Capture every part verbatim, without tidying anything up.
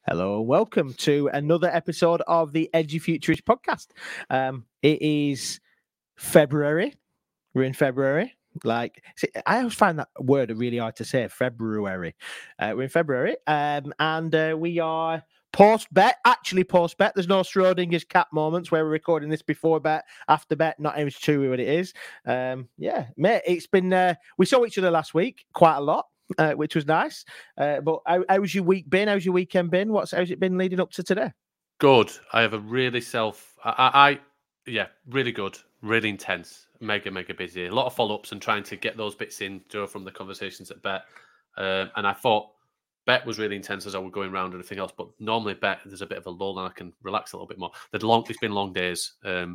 Hello and welcome to another episode of the Edgy Futurist podcast. Um, it is February. We're in February. Like, see, I always find that word really hard to say. February. Uh, we're in February, um, and uh, we are post bet. Actually, post bet. There's no Schrodinger's cat moments where we're recording this before bet, after bet. Not even sure what it is. Um, yeah, mate. It's been. Uh, we saw each other last week quite a lot. Uh, which was nice. Uh, but how, how's your week been? How's your weekend been? What's how's it been leading up to today? Good. I have a really self. I, I, I yeah, really good, really intense, mega, mega busy. A lot of follow ups and trying to get those bits in Joe from the conversations at Bet. Um, and I thought Bet was really intense as I was going around and everything else. But normally Bet, there's a bit of a lull and I can relax a little bit more. The long, it's been long days. Um,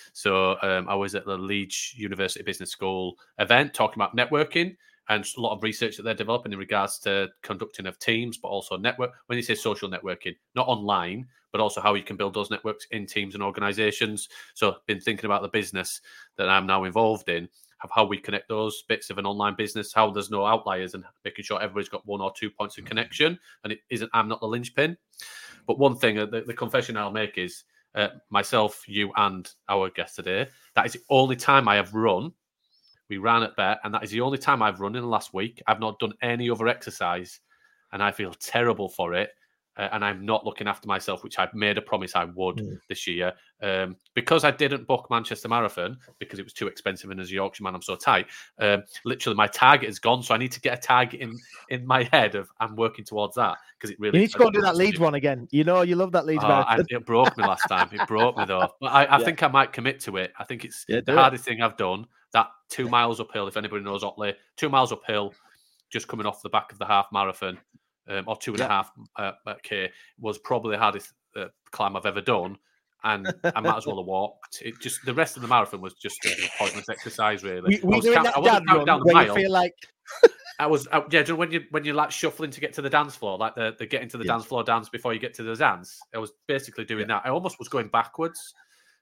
so um, I was at the Leeds University Business School event talking about networking. And a lot of research that they're developing in regards to conducting of teams, but also network. When you say social networking, not online, but also how you can build those networks in teams and organizations. So I've been thinking about the business that I'm now involved in, of how we connect those bits of an online business, how there's no outliers and making sure everybody's got one or two points of connection. And it isn't, I'm not the linchpin. But one thing, the, the confession I'll make is uh, myself, you and our guest today, that is the only time I have run. We ran at Bet, and that is the only time I've run in the last week. I've not done any other exercise, and I feel terrible for it. Uh, and I'm not looking after myself, which I've made a promise I would mm. this year. Um, because I didn't book Manchester Marathon, because it was too expensive, and as a Yorkshire man, I'm so tight. Um, literally, my target is gone, so I need to get a target in, in my head of I'm working towards that. Because it really, you need to go and do that Leeds one again. You know, you love that Leeds oh, Marathon. It broke me last time. It broke me, though. But I, I yeah. think I might commit to it. I think it's yeah, the hardest it. thing I've done. That two miles uphill, if anybody knows Otley, two miles uphill, just coming off the back of the half marathon, um, or two and yeah. a half uh, K, was probably the hardest uh, climb I've ever done. And I might as well have walked. It just the rest of the marathon was just a pointless exercise, really. We, we I was doing count, that I wasn't dad run down the where mile. You feel like I was, I, yeah. Do you know when you when you like shuffling to get to the dance floor, like the, the getting to the yeah. dance floor dance before you get to the dance? I was basically doing yeah. that. I almost was going backwards.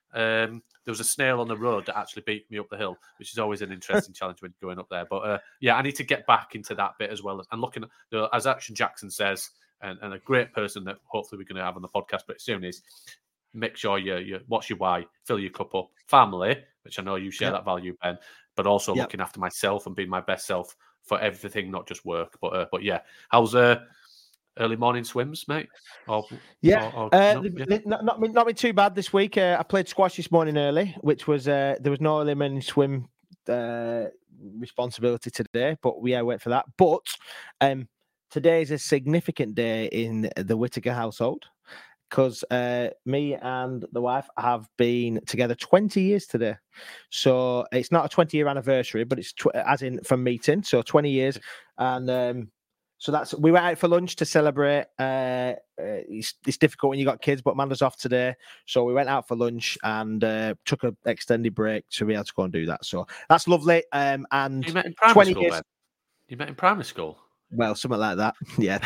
Um, there was a snail on the road that actually beat me up the hill, which is always an interesting challenge when you're going up there. But uh, yeah, I need to get back into that bit as well. And looking at, you know, as Action Jackson says, and, and a great person that hopefully we're going to have on the podcast pretty soon is make sure you, you what's your why, fill your cup up, family, which I know you share yep. that value, Ben, but also yep. looking after myself and being my best self for everything, not just work. But uh, but yeah, how's uh early morning swims, mate? Or, yeah, or, or, uh, no? yeah. Not, not, not been too bad this week. Uh, I played squash this morning early, which was uh, there was no early morning swim uh, responsibility today, but we yeah, went for that. But um, today is a significant day in the Whittaker household because uh, me and the wife have been together twenty years today. So it's not a twenty-year anniversary, but it's tw- as in from meeting, so twenty years, and. Um, So that's we went out for lunch to celebrate. Uh, uh, it's, it's difficult when you got kids, but Amanda's off today, so we went out for lunch and uh, took an extended break to be able to go and do that. So that's lovely. Um, and you met in primary twenty school, years. Ben? You met in primary school. Well, something like that. Yeah,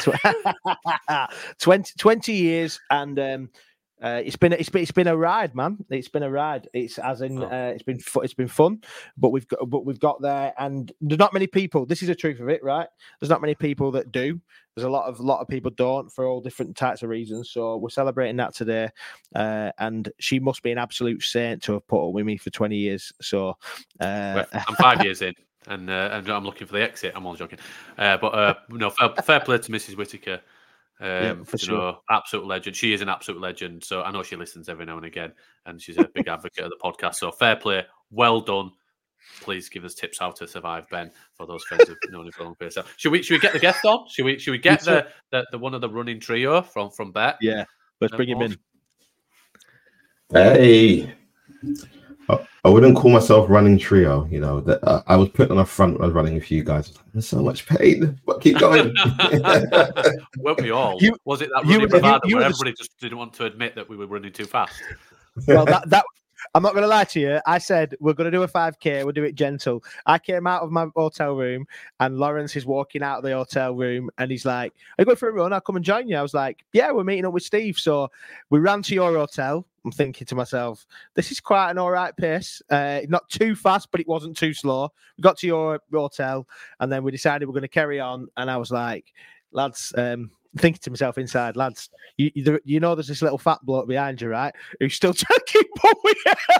twenty, twenty years, and um, uh, it's been it's been it's been a ride, man. It's been a ride. It's as in oh. uh, it's been fu- it's been fun, but we've got but we've got there, and there's not many people. This is the truth of it, right? There's not many people that do. There's a lot of lot of people don't for all different types of reasons. So we're celebrating that today, uh, and she must be an absolute saint to have put up with me for twenty years. So uh, I'm five years in. And, uh, and I'm looking for the exit. I'm all joking, uh, but uh, no, fair, fair play to Missus Whittaker. Um, yeah, for you sure. know, absolute legend. She is an absolute legend. So I know she listens every now and again, and she's a big advocate of the podcast. So fair play, well done. Please give us tips how to survive, Ben, for those friends who've known him for a long period of time. Should we? Should we get the guest on? Should we? Should we get the, the the one of the running trio from from Bet? Yeah, let's bring him in. Hey. I wouldn't call myself running trio, you know. That uh, I was put on the front when I was running with you guys. There's so much pain, but keep going. Weren't we all? You, was it that running bravado you, you where everybody the... just didn't want to admit that we were running too fast? Well, that that I'm not going to lie to you. I said we're going to do a five K. We'll do it gentle. I came out of my hotel room, and Lawrence is walking out of the hotel room, and he's like, "Are you going for a run? I'll come and join you." I was like, "Yeah, we're meeting up with Steve." So we ran to your hotel. I'm thinking to myself, this is quite an all right pace. Uh, not too fast, but it wasn't too slow. We got to your hotel, and then we decided we're going to carry on. And I was like, lads, um, thinking to myself inside, lads, you you, you know there's this little fat bloke behind you, right? Who's still trying to keep up with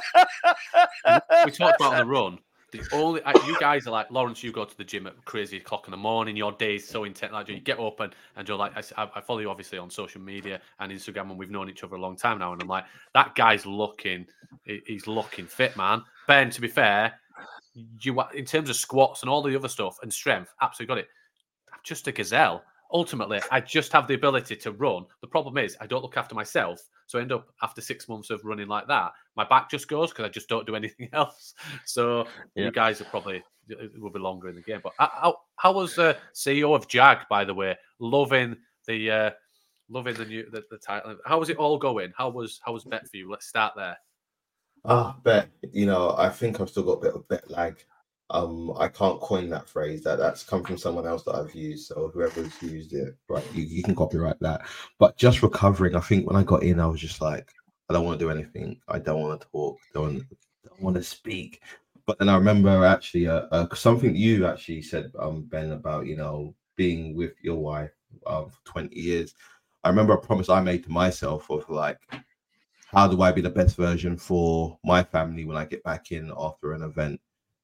you. We talked about on the run. The only you guys are like, Lawrence, you go to the gym at crazy o'clock in the morning. Your day's so intense. Like you get up and, and you're like, I, I follow you obviously on social media and Instagram, and we've known each other a long time now. And I'm like, that guy's looking, he's looking fit, man. Ben, to be fair, you in terms of squats and all the other stuff and strength, absolutely got it. I'm just a gazelle. Ultimately, I just have the ability to run. The problem is I don't look after myself. So I end up after six months of running like that, my back just goes because I just don't do anything else. So yeah. You guys are probably it will be longer in the game. But how how was uh, C E O of Jag, by the way, loving the uh, loving the new the, the title? How was it all going? How was how was Bet for you? Let's start there. Ah, Bet. You know, I think I've still got a bit of Bet lag. Um, I can't coin that phrase. That that's come from someone else that I've used. So whoever's used it, right, you, you can copyright that. But just recovering, I think when I got in, I was just like, I don't want to do anything. I don't want to talk. Don't don't want to speak. But then I remember actually uh, uh, something you actually said, um, Ben, about you know being with your wife um, for twenty years. I remember a promise I made to myself of like, how do I be the best version for my family when I get back in after an event?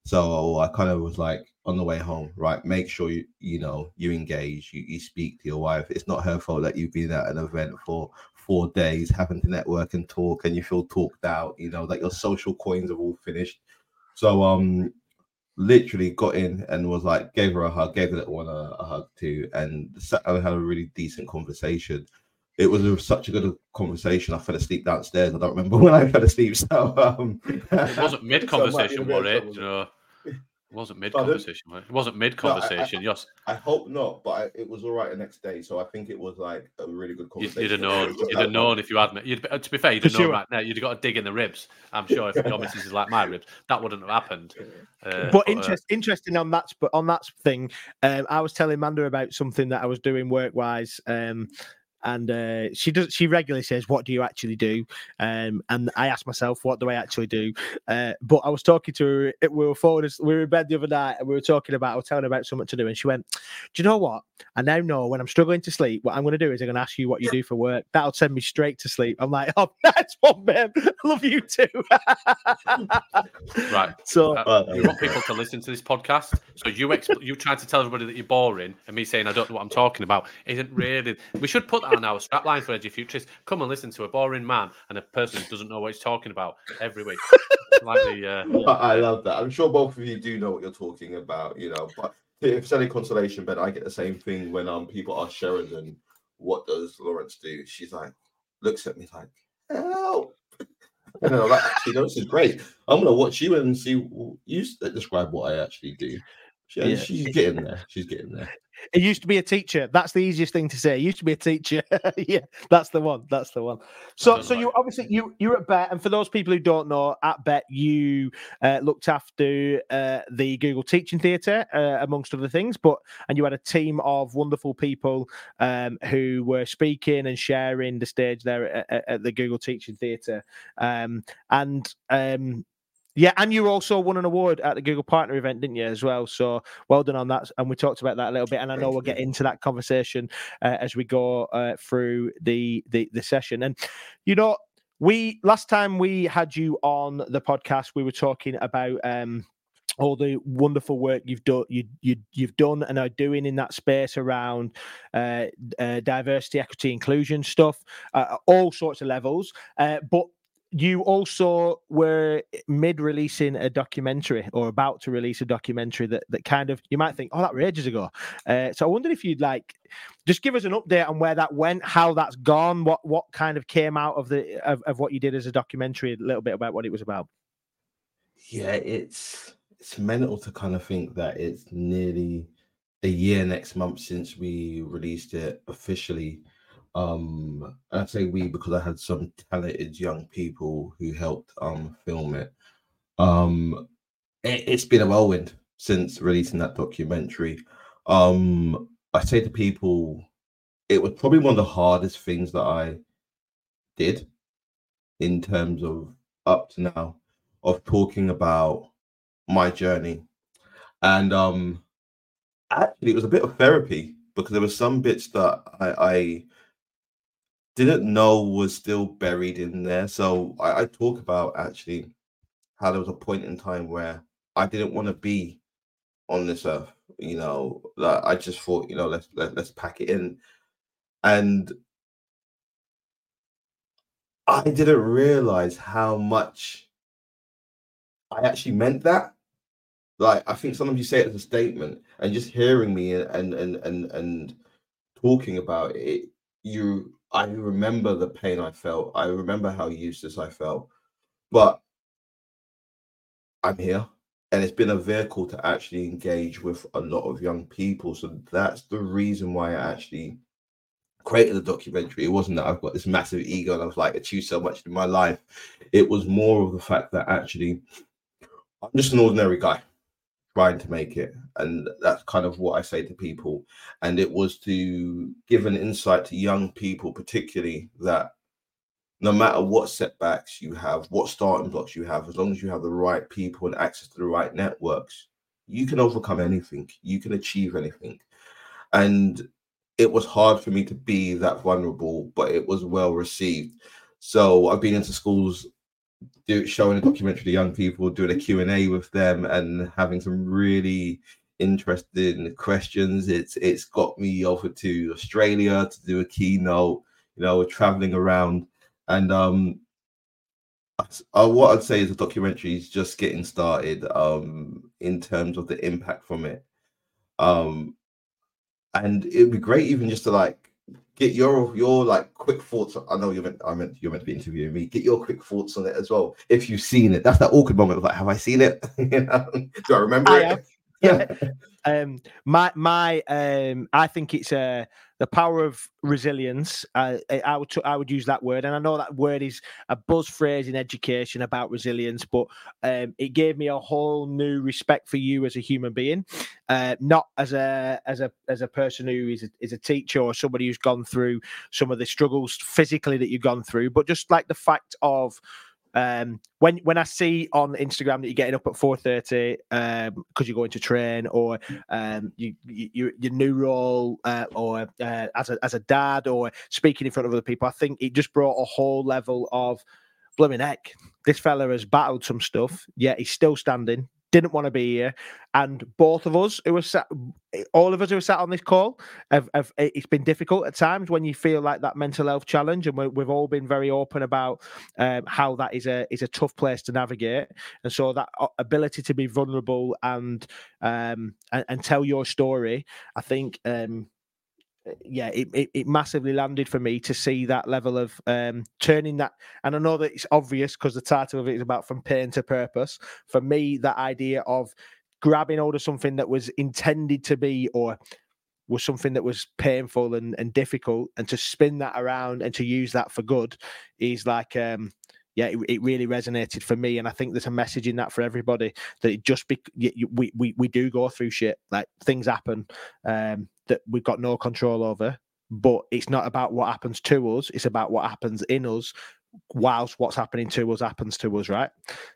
So I kind of was like on the way home, right? Make sure you you know you engage, you, you speak to your wife. It's not her fault that you've been at an event for four days, having to network and talk, and you feel talked out. You know that your social coins are all finished. So um, literally got in and was like, gave her a hug, gave the little one a, a hug too, and sat and had a really decent conversation. It was a, such a good conversation. I fell asleep downstairs. I don't remember when I fell asleep. So um, it wasn't mid conversation, so was it? You know, it wasn't mid conversation. It wasn't mid conversation. No, I, I, yes. I hope not, but I, it was all right the next day. So I think it was like a really good conversation. You'd have known. You'd have known if you had. You'd, to be fair, you'd have known right now. You'd have got to dig in the ribs. I'm sure if your missus is like my ribs, that wouldn't have happened. Uh, but interest, uh, interesting on that. But on that thing, um, I was telling Manda about something that I was doing work wise. Um, And uh, she does. She regularly says, "What do you actually do?" Um, and I ask myself, "What do I actually do?" Uh, but I was talking to her. We were forward. We were in bed the other night, and we were talking about. I was telling her about something to do, and she went, "Do you know what? I now know when I'm struggling to sleep. What I'm going to do is I'm going to ask you what you do for work. That'll send me straight to sleep." I'm like, "Oh, that's one, babe. I love you too." Right. So uh, you want people to listen to this podcast. So you exp- you trying to tell everybody that you're boring, and me saying I don't know what I'm talking about isn't really. We should put that on our strapline for Edgy Futurists. Come and listen to a boring man and a person who doesn't know what he's talking about every week. Like the, uh... I love that. I'm sure both of you do know what you're talking about, you know. But if it's any consolation, Ben, I get the same thing when um people ask Sheridan, "What does Lawrence do?" She's like, looks at me like, "Help!" And I'm like, "Actually, no, this is great. I'm gonna watch you and see you describe what I actually do." She, yeah. She's getting there. She's getting there. It used to be a teacher. That's the easiest thing to say. It used to be a teacher. Yeah, that's the one. That's the one. So, so you obviously you you're at Bet, and for those people who don't know, at Bet you uh, looked after uh, the Google Teaching Theatre, uh, amongst other things. But and you had a team of wonderful people um, who were speaking and sharing the stage there at, at the Google Teaching Theatre, um, and. Um, Yeah, and you also won an award at the Google Partner event, didn't you, as well? So well done on that. And we talked about that a little bit. And I know we'll get into that conversation uh, as we go uh, through the, the the session. And, you know, we last time we had you on the podcast, we were talking about um, all the wonderful work you've done, you, you, you've done and are doing in that space around uh, uh, diversity, equity, inclusion stuff, uh, all sorts of levels. Uh, but you also were mid-releasing a documentary or about to release a documentary that, that kind of, you might think, oh, that was ages ago. Uh, so I wondered if you'd like, just give us an update on where that went, how that's gone, what what kind of came out of the of, of what you did as a documentary, a little bit about what it was about. Yeah, it's it's mental to kind of think that it's nearly a year next month since we released it officially. Um, I say we because I had some talented young people who helped um film it. Um, it, it's been a whirlwind since releasing that documentary. Um, I say to people, it was probably one of the hardest things that I did in terms of up to now of talking about my journey, and um, actually it was a bit of therapy because there were some bits that I, I didn't know was still buried in there. So I, I talk about actually how there was a point in time where I didn't want to be on this earth. You know, like I just thought, you know, let's let, let's pack it in, and I didn't realize how much I actually meant that. Like, I think sometimes you say it as a statement, and just hearing me and and and and talking about it, you, I remember the pain I felt. I remember how useless I felt, but I'm here, and it's been a vehicle to actually engage with a lot of young people. So that's the reason why I actually created a documentary. It wasn't that I've got this massive ego and I was like, achieved so much in my life. It was more of the fact that actually I'm just an ordinary guy trying to make it, and that's kind of what I say to people. And it was to give an insight to young people, particularly, that no matter what setbacks you have, what starting blocks you have, as long as you have the right people and access to the right networks, you can overcome anything, you can achieve anything. And it was hard for me to be that vulnerable, but it was well received. So I've been into schools, do, showing a documentary to young people, doing a Q and A with them, and having some really interesting questions. It's it's got me over to Australia to do a keynote. You know, traveling around, and um, uh, what I'd say is the documentary is just getting started. Um, in terms of the impact from it, um, and it'd be great even just to like get your your like quick thoughts. I know you're meant I meant you're meant to be interviewing me. Get your quick thoughts on it as well, if you've seen it. That's that awkward moment of like, have I seen it? You know? Do I remember I it? have. Yeah. um, my my um, I think it's uh, the power of resilience. Uh, I, I would I would use that word, and I know that word is a buzz phrase in education about resilience, but um, it gave me a whole new respect for you as a human being, uh, not as a as a as a person who is a, is a teacher or somebody who's gone through some of the struggles physically that you've gone through, but just like the fact of. Um, when when I see on Instagram that you're getting up at four thirty um, because you're going to train, or um, you, you your new role, uh, or uh, as a as a dad, or speaking in front of other people, I think it just brought a whole level of blooming heck. This fella has battled some stuff, yet he's still standing. Didn't want to be here, and both of us who were sat, all of us who were sat on this call, have, have it's been difficult at times when you feel like that mental health challenge, and we, we've all been very open about um, how that is a is a tough place to navigate, and so that ability to be vulnerable and um and, and tell your story, I think. Um, yeah, it, it, it massively landed for me to see that level of um, turning that. And I know that it's obvious because the title of it is about from pain to purpose. For me, that idea of grabbing hold of something that was intended to be, or was something that was painful and, and difficult, and to spin that around and to use that for good is like, um, yeah, it, it really resonated for me. And I think there's a message in that for everybody, that it just be, we, we, we do go through shit, like things happen um, that we've got no control over, but it's not about what happens to us. It's about what happens in us whilst what's happening to us happens to us. Right.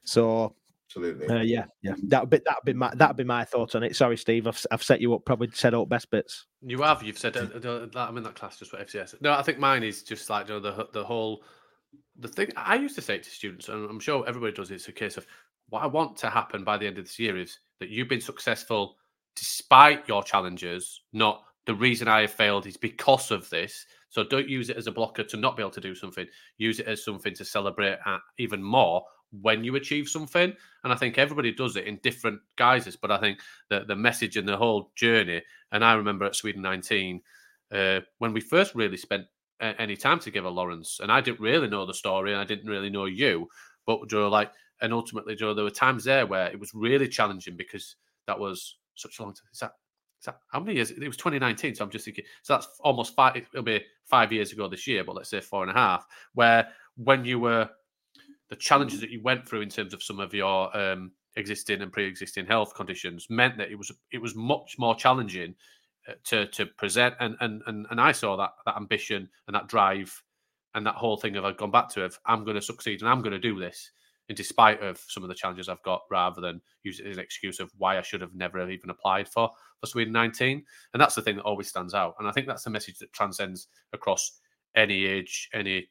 So Absolutely. Uh, yeah, yeah. That'd be that'd be my that'd be my thoughts on it. Sorry, Steve, I've I've set you up. Probably said all best bits. You have. You've said uh, uh, I'm in that class just for F C S. No, I think mine is just like, you know, the the whole the thing. I used to say to students, and I'm sure everybody does. It's a case of what I want to happen by the end of this year is that you've been successful despite your challenges. Not the reason I have failed is because of this. So don't use it as a blocker to not be able to do something. Use it as something to celebrate at even more when you achieve something. And I think everybody does it in different guises. But I think the, the message and the whole journey, and I remember at Sweden nineteen, uh, when we first really spent uh, any time together, Lawrence, and I didn't really know the story and I didn't really know you, but Joe, like, and ultimately, Joe, there were times there where it was really challenging because that was such a long time. Is that, is that how many years? It was twenty nineteen. So I'm just thinking, so that's almost five, it'll be five years ago this year, but let's say four and a half, where when you were, the challenges that you went through in terms of some of your um, existing and pre-existing health conditions meant that it was it was much more challenging uh, to to present, and and and and I saw that that ambition and that drive and that whole thing of I've gone back to of I'm going to succeed and I'm going to do this. in despite of some of the challenges I've got, rather than use it as an excuse of why I should have never even applied for, for Sweden nineteen. And that's the thing that always stands out. And I think that's the message that transcends across any age, any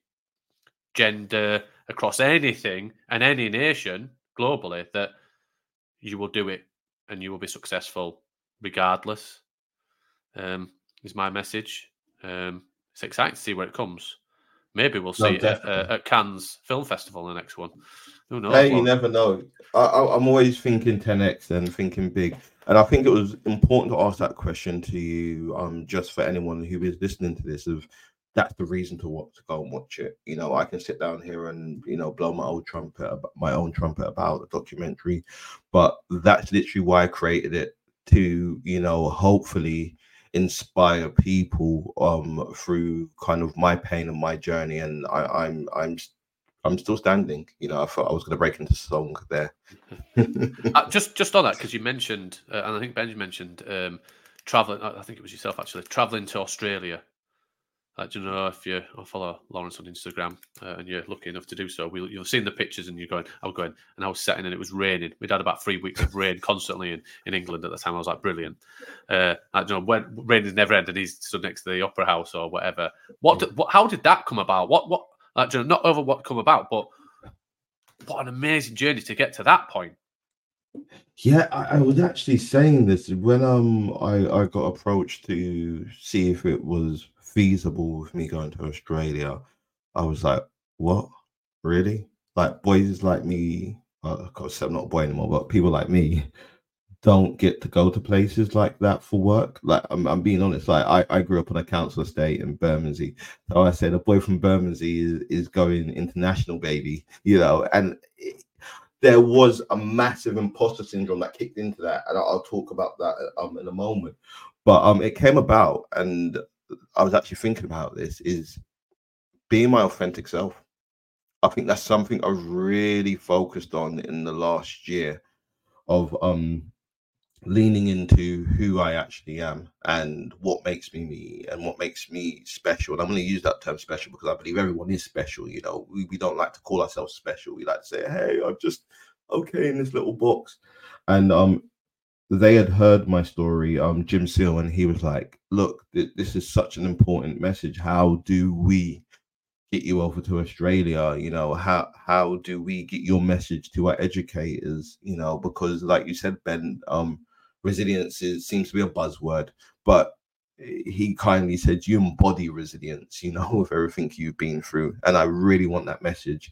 gender, across anything and any nation globally, that you will do it and you will be successful regardless, um, is my message. Um, it's exciting to see where it comes. Maybe we'll see No, it at, uh, at Cannes Film Festival, the next one. Who knows? Hey, you Well, never know. I, I, I'm always thinking ten X and thinking big. And I think it was important to ask that question to you, um, just for anyone who is listening to this, of that's the reason to watch, to go and watch it. You know, I can sit down here and, you know, blow my old trumpet, about, my own trumpet about the documentary, but that's literally why I created it, to, you know, hopefully inspire people um through kind of my pain and my journey. And I, I'm I'm I'm still standing. You know, I thought I was going to break into song there. uh, just just on that, because you mentioned, uh, and I think Benji mentioned um, traveling. I think it was yourself actually, traveling to Australia. I don't know if you I follow Lawrence on Instagram uh, and you're lucky enough to do so. We'll, you've seen the pictures and you're going, I was going, and I was sitting and it was raining. We'd had about three weeks of rain constantly in, in England at the time. I was like, brilliant. Uh, I don't know, when rain has never ended. He's stood next to the Opera House or whatever. What, did, what how did that come about? What, what, I don't know, not over what come about, but what an amazing journey to get to that point. Yeah, I, I was actually saying this when um I, I got approached to see if it was feasible with me going to Australia. I was like, what? Really? Like, boys like me, uh, of course I'm not a boy anymore, but people like me don't get to go to places like that for work. Like, I'm, I'm being honest, like I, I grew up on a council estate in Bermondsey. So I said a boy from Bermondsey is, is going international, baby, you know, and it, there was a massive imposter syndrome that kicked into that, and I'll, I'll talk about that um in a moment. But um, it came about, and I was actually thinking about this, is being my authentic self. I think that's something I've really focused on in the last year, of um leaning into who I actually am and what makes me me and what makes me special. And I'm going to use that term special because I believe everyone is special. You know, we, we don't like to call ourselves special. We like to say, hey, I'm just okay in this little box. And um, they had heard my story, um, Jim Seal, and he was like, look, th- this is such an important message. How do we get you over to Australia? You know, how how do we get your message to our educators? You know, because like you said, Ben, um, resilience is, seems to be a buzzword, but he kindly said you embody resilience, you know, with everything you've been through. And I really want that message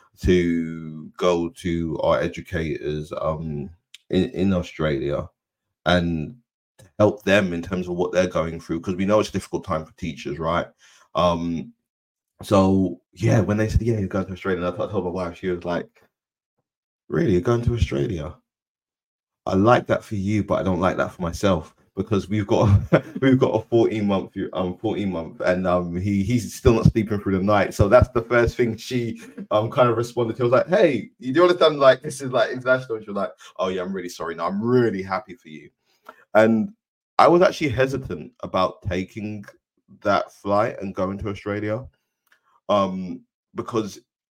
to go to our educators um in, in Australia, and help them in terms of what they're going through, because we know it's a difficult time for teachers, right? Um so yeah, when they said, yeah, you're going to Australia, and I told my wife, she was like, really, you're going to Australia? I like that for you, but I don't like that for myself, because we've got we've got a fourteen month um fourteen month, and um he he's still not sleeping through the night. So that's the first thing she um kind of responded to. I was like, hey, you do understand, like, this is like international? And she was like, oh yeah, I'm really sorry. No, I'm really happy for you. And I was actually hesitant about taking that flight and going to Australia, um because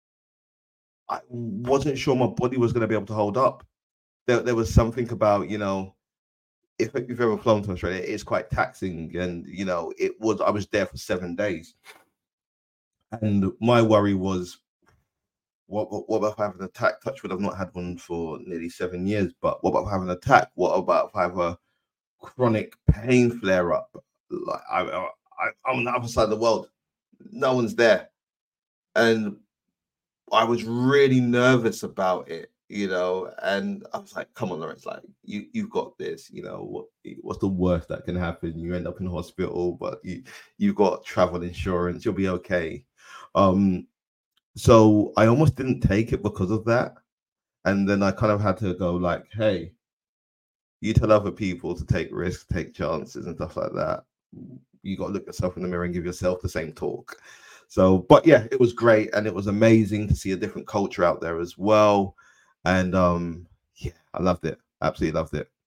I wasn't sure my body was going to be able to hold up. There, there was something about, you know, if you've ever flown to Australia, it's quite taxing. And, you know, it was, I was there for seven days. And my worry was, what, what, what about if I have an attack? Touchwood, I've not had one for nearly seven years, but what about if I have an attack? What about if I have a chronic pain flare up? Like, I, I, I'm on the other side of the world. No one's there. And I was really nervous about it, you know, and I was like, come on, Lawrence, like, you, you've got this, you know, what, what's the worst that can happen? You end up in hospital, but you, you've got travel insurance, you'll be okay. Um, so I almost didn't take it because of that. And then I kind of had to go like, hey, you tell other people to take risks, take chances and stuff like that. You got to look yourself in the mirror and give yourself the same talk. So, but yeah, it was great, and it was amazing to see a different culture out there as well. And um, yeah, I loved it. Absolutely loved it.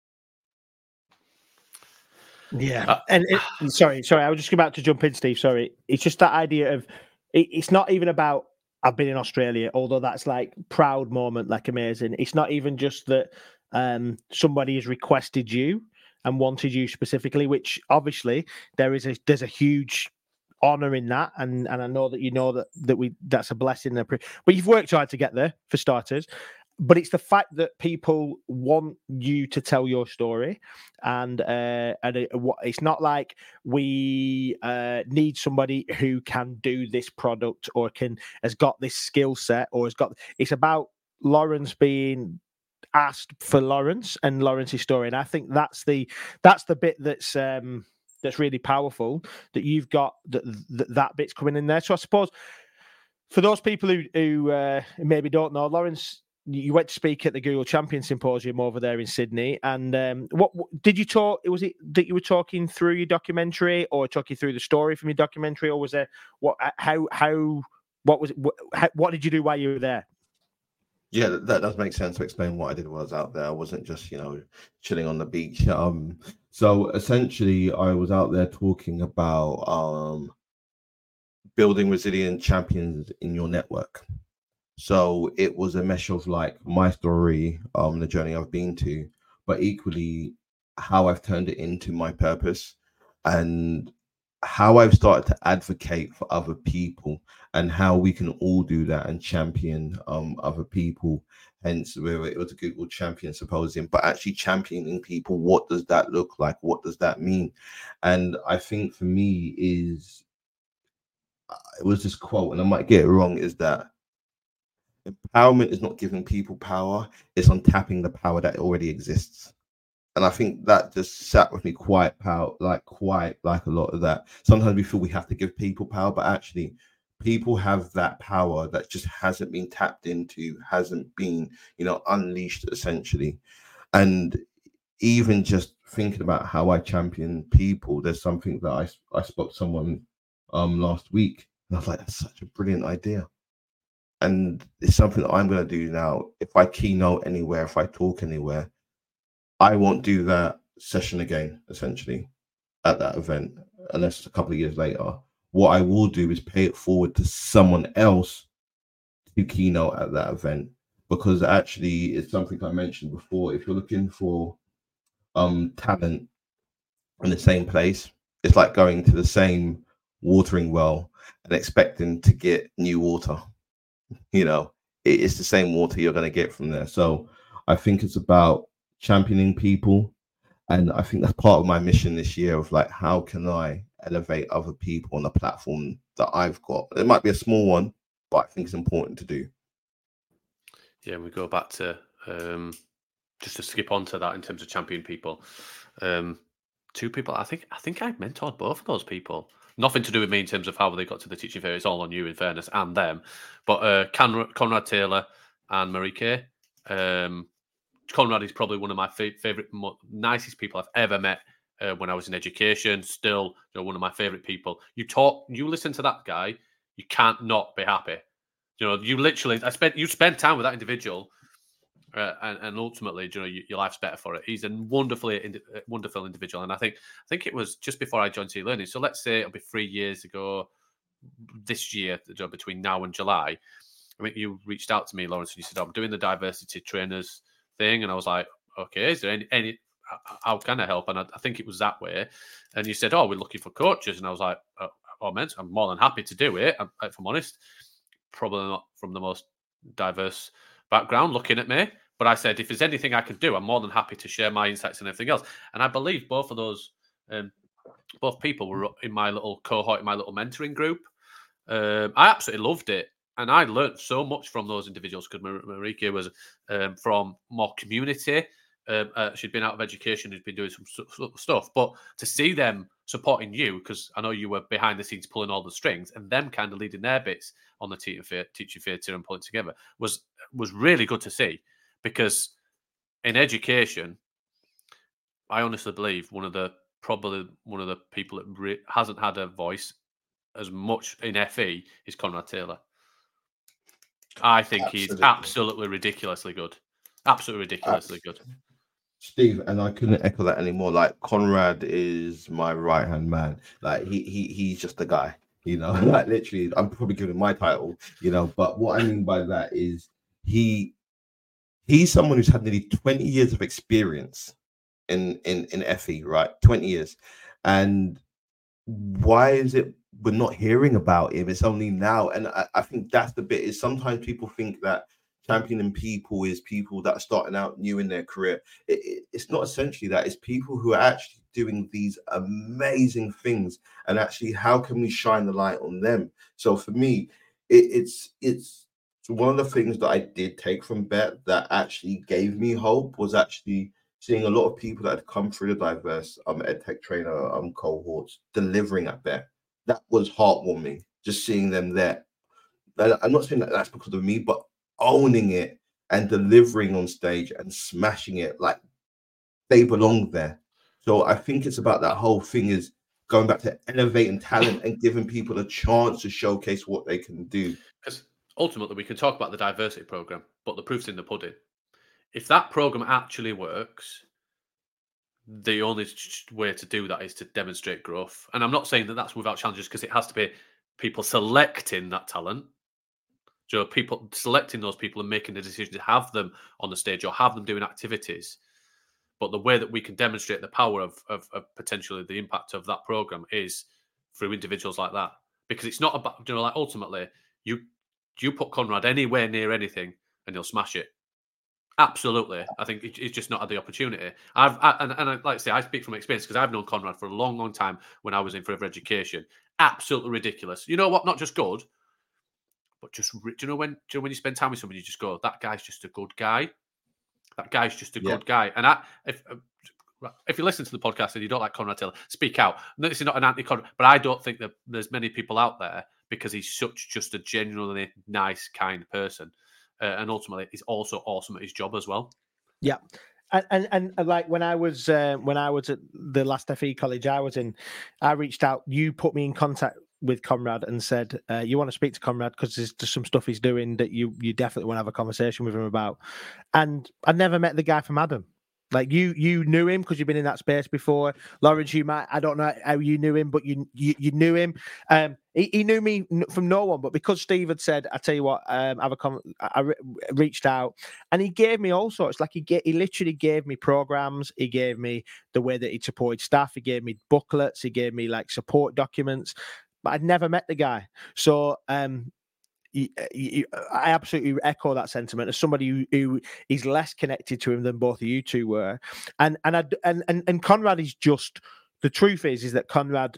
Yeah, uh, and it, sorry, sorry, I was just about to jump in, Steve. Sorry, it's just that idea of it, it's not even about I've been in Australia, although that's like proud moment, like amazing. It's not even just that um, somebody has requested you and wanted you specifically, which obviously there is a there's a huge honor in that, and and I know that you know that that we that's a blessing. But you've worked hard to get there, for starters. But it's the fact that people want you to tell your story, and uh, and it, it's not like we uh, need somebody who can do this product or can has got this skill set or has got. It's about Lawrence being asked for Lawrence and Lawrence's story, and I think that's the that's the bit that's um, that's really powerful. That you've got that that bit's coming in there. So I suppose for those people who who uh, maybe don't know, Lawrence. You went to speak at the Google Champion Symposium over there in Sydney, and um, what, what did you talk? Was it that you were talking through your documentary, or talking through the story from your documentary, or was there what? How how what was it? What, how, what did you do while you were there? Yeah, that, that does make sense to explain what I did while I was out there. I wasn't just you know chilling on the beach. Um, so essentially, I was out there talking about um, building resilient champions in your network. So it was a mesh of like my story, um, the journey I've been to, but equally how I've turned it into my purpose and how I've started to advocate for other people and how we can all do that and champion um, other people. Hence, whether it was a Google Champion Symposium, but actually championing people. What does that look like? What does that mean? And I think for me is, it was this quote, and I might get it wrong, is that empowerment is not giving people power, it's untapping the power that already exists. And I think that just sat with me quite power, like quite like a lot of that. Sometimes we feel we have to give people power, but actually people have that power that just hasn't been tapped into, hasn't been, you know, unleashed essentially. And even just thinking about how I champion people, there's something that I, I spoke to someone um last week, and I was like, that's such a brilliant idea. And it's something that I'm going to do now. If I keynote anywhere, if I talk anywhere, I won't do that session again, essentially, at that event, unless it's a couple of years later. What I will do is pay it forward to someone else to keynote at that event, because actually it's something I mentioned before. If you're looking for um, talent in the same place, it's like going to the same watering well and expecting to get new water. You know, it's the same water you're going to get from there. So I think it's about championing people. And I think that's part of my mission this year of like, how can I elevate other people on the platform that I've got? It might be a small one, but I think it's important to do. Yeah, we go back to, um, just to skip on to that in terms of champion people. Um, two people, I think, I think I mentored both of those people. Nothing to do with me in terms of how they got to the teaching fair. It's all on you, in fairness, and them. But uh, Conrad, Conrad Taylor and Marie Kay. Um, Conrad is probably one of my fa- favorite, mo- nicest people I've ever met uh, when I was in education. Still, you know, one of my favorite people. You talk, you listen to that guy, you can't not be happy. You know, you literally, I spent, you spend time with that individual. Uh, and, and ultimately, you know, you, your life's better for it. He's a wonderfully, ind- wonderful individual, and I think, I think it was just before I joined T Learning. So let's say it'll be three years ago, this year, between now and July. I mean, you reached out to me, Lawrence, and you said, "I'm doing the diversity trainers thing," and I was like, "Okay, is there any, any how can I help?" And I, I think it was that way. And you said, "Oh, we're looking for coaches," and I was like, "Oh, oh man, I'm more than happy to do it." If I'm honest, probably not from the most diverse background, looking at me. But I said, if there's anything I can do, I'm more than happy to share my insights and everything else. And I believe both of those, um, both people were in my little cohort, in my little mentoring group. Um, I absolutely loved it. And I learned so much from those individuals, because Marika was um, from more community. Um, uh, she'd been out of education, she'd been doing some st- stuff. But to see them supporting you, because I know you were behind the scenes pulling all the strings, and them kind of leading their bits on the teaching theatre and pulling it together, was was really good to see. Because in education, I honestly believe one of the probably one of the people that re- hasn't had a voice as much in F E is Conrad Taylor. I think absolutely. He's absolutely ridiculously good. Absolutely ridiculously good. Steve, and I couldn't echo that anymore. Like, Conrad is my right hand man. Like, he he he's just a guy. You know, like literally, I'm probably giving my title. You know, but what I mean by that is he he's someone who's had nearly twenty years of experience in in in F E, right? twenty years, and why is it we're not hearing about him? It's only now, and I, I think that's the bit. Is sometimes people think that championing people is people that are starting out new in their career. It, it, it's not essentially that. It's people who are actually doing these amazing things, and actually, how can we shine the light on them? So for me, it, it's it's one of the things that I did take from Bet that actually gave me hope was actually seeing a lot of people that had come through the diverse um EdTech trainer um cohorts delivering at Bet. That was heartwarming, just seeing them there. And I'm not saying that that's because of me, but owning it and delivering on stage and smashing it like they belong there. So I think it's about that whole thing is going back to elevating talent and giving people a chance to showcase what they can do. Because ultimately, we can talk about the diversity program, but the proof's in the pudding. If that program actually works, the only way to do that is to demonstrate growth. And I'm not saying that that's without challenges, because it has to be people selecting that talent. So people selecting those people and making the decision to have them on the stage or have them doing activities. But the way that we can demonstrate the power of, of, of potentially the impact of that program is through individuals like that. Because it's not about, you know, like ultimately, you you put Conrad anywhere near anything and he'll smash it. Absolutely. I think he's just not had the opportunity. I've I, and, and I, like I say, I speak from experience because I've known Conrad for a long, long time when I was in further education. Absolutely ridiculous. You know what? Not just good, but just, do you know when, do you know when you spend time with somebody, you just go, that guy's just a good guy. That guy's just a Yeah. good guy. And I, if if you listen to the podcast and you don't like Conrad Taylor, speak out. This is not an anti-Conrad, but I don't think that there's many people out there because he's such just a genuinely nice, kind person. Uh, and ultimately, he's also awesome at his job as well. Yeah. And, and and like when I was uh, when I was at the last F E college I was in, I reached out. You put me in contact with Conrad and said, uh, you want to speak to Conrad because there's just some stuff he's doing that you you definitely want to have a conversation with him about. And I never met the guy from Adam. Like you, you knew him because you've been in that space before. Lawrence, you might, I don't know how you knew him, but you you, you knew him. Um, he, he knew me from no one, but because Steve had said, I tell you what, um, have a com- I re- reached out and he gave me all sorts. Like he get, he literally gave me programs. He gave me the way that he supported staff. He gave me booklets. He gave me like support documents. But I'd never met the guy, so um. You, you, I absolutely echo that sentiment as somebody who, who is less connected to him than both of you two were, and and I, and and and Conrad is just, the truth is is that Conrad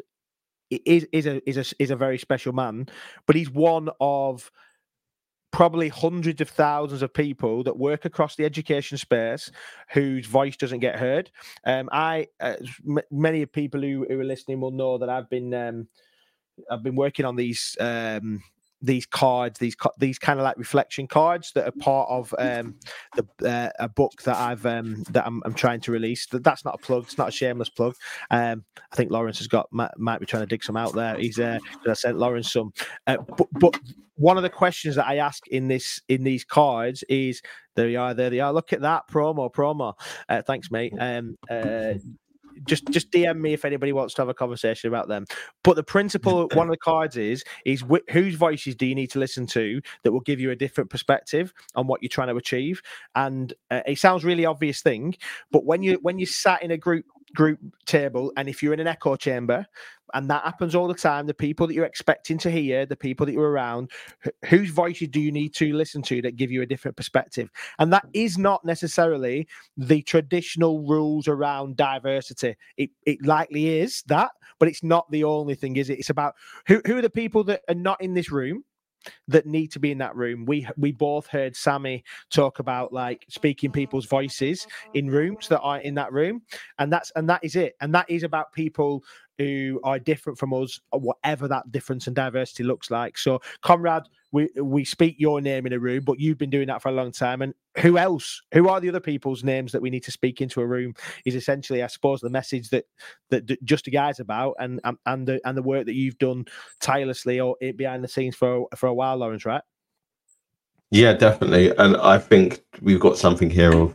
is is a is a is a very special man, but he's one of probably hundreds of thousands of people that work across the education space whose voice doesn't get heard. Um, I uh, m- many of people who, who are listening will know that I've been um, I've been working on these. Um, these cards, these these kind of like reflection cards that are part of um, the uh, a book that I've um, that I'm, I'm trying to release. That's not a plug. It's not a shameless plug. Um, I think Lawrence has got might, might be trying to dig some out there. He's uh, I sent Lawrence some. Uh, but, but one of the questions that I ask in this in these cards is, there you are, there they are. Look at that promo, promo. Uh, thanks, mate. Um, uh, Just, just D M me if anybody wants to have a conversation about them. But the principle, one of the cards is, is wh- whose voices do you need to listen to that will give you a different perspective on what you're trying to achieve? And uh, it sounds really obvious thing, but when you when you sat in a group group table, and if you're in an echo chamber, and that happens all the time, the people that you're expecting to hear, the people that you're around, wh- whose voices do you need to listen to that give you a different perspective? And that is not necessarily the traditional rules around diversity. It it likely is that, but it's not the only thing, is it? It's about who who are the people that are not in this room that need to be in that room. We we both heard Sammy talk about like speaking people's voices in rooms that are in that room, and that's and that is it. And that is about people who are different from us, or whatever that difference and diversity looks like. So, Conrad, we we speak your name in a room, but you've been doing that for a long time. And who else? Who are the other people's names that we need to speak into a room? Is essentially, I suppose, the message that that Just a Guy's about, and and the and the work that you've done tirelessly or behind the scenes for for a while, Lawrence, right? Yeah, definitely. And I think we've got something here of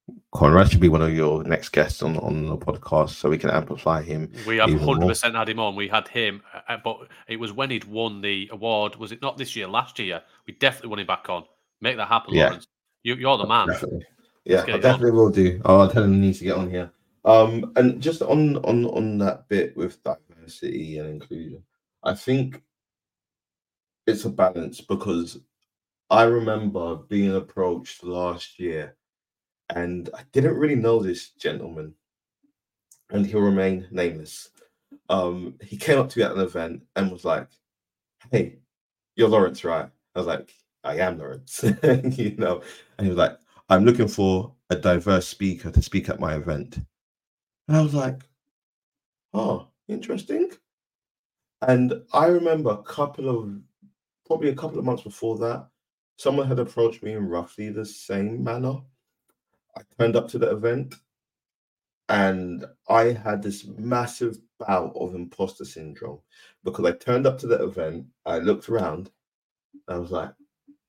Conrad should be one of your next guests on on the podcast, so we can amplify him. We have even one hundred more. percent had him on. We had him, uh, but it was when he'd won the award. Was it not this year? Last year, we definitely want him back on. Make that happen, Yeah. Lawrence. You, you're the man. Definitely. Yeah, get I it definitely will do. Oh, I'll tell him he needs to get on here. Um, and just on on on that bit with diversity and inclusion, I think it's a balance, because I remember being approached last year, and I didn't really know this gentleman, and he'll remain nameless. Um, he came up to me at an event and was like, "Hey, you're Lawrence, right?" I was like, "I am Lawrence," you know. And he was like, "I'm looking for a diverse speaker to speak at my event." And I was like, "Oh, interesting." And I remember a couple of, probably a couple of months before that, someone had approached me in roughly the same manner. I turned up to the event, and I had this massive bout of imposter syndrome, because I turned up to the event, I looked around, I was like,